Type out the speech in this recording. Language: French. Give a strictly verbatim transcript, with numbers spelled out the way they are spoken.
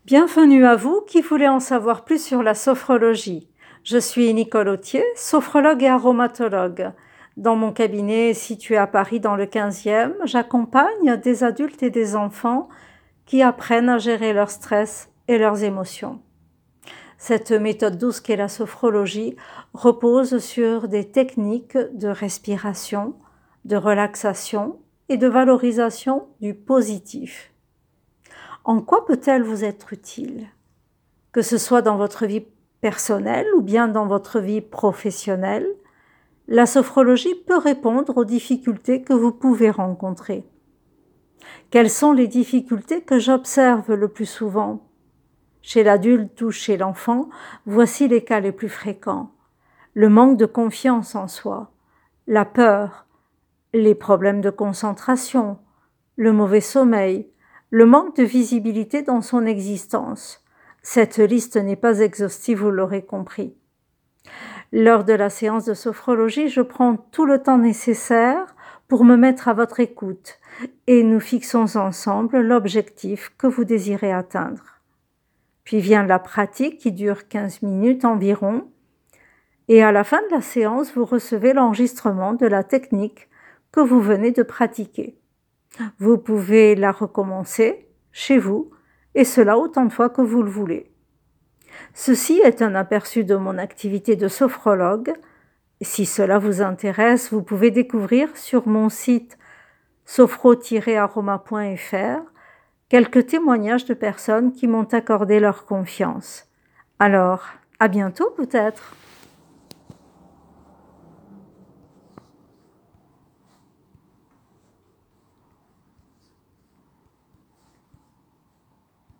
Bienvenue à vous qui voulez en savoir plus sur la sophrologie. Je suis Nicole Autier, sophrologue et aromatologue. Dans mon cabinet situé à Paris dans le quinzième, j'accompagne des adultes et des enfants qui apprennent à gérer leur stress et leurs émotions. Cette méthode douce qu'est la sophrologie repose sur des techniques de respiration, de relaxation et de valorisation du positif. En quoi peut-elle vous être utile? Que ce soit dans votre vie personnelle ou bien dans votre vie professionnelle, la sophrologie peut répondre aux difficultés que vous pouvez rencontrer. Quelles sont les difficultés que j'observe le plus souvent? Chez l'adulte ou chez l'enfant, voici les cas les plus fréquents. Le manque de confiance en soi, la peur, les problèmes de concentration, le mauvais sommeil, le manque de visibilité dans son existence. Cette liste n'est pas exhaustive, vous l'aurez compris. Lors de la séance de sophrologie, je prends tout le temps nécessaire pour me mettre à votre écoute et nous fixons ensemble l'objectif que vous désirez atteindre. Puis vient la pratique qui dure quinze minutes environ et à la fin de la séance, vous recevez l'enregistrement de la technique que vous venez de pratiquer. Vous pouvez la recommencer chez vous, et cela autant de fois que vous le voulez. Ceci est un aperçu de mon activité de sophrologue. Si cela vous intéresse, vous pouvez découvrir sur mon site sophro tiret aroma point f r quelques témoignages de personnes qui m'ont accordé leur confiance. Alors, à bientôt peut-être!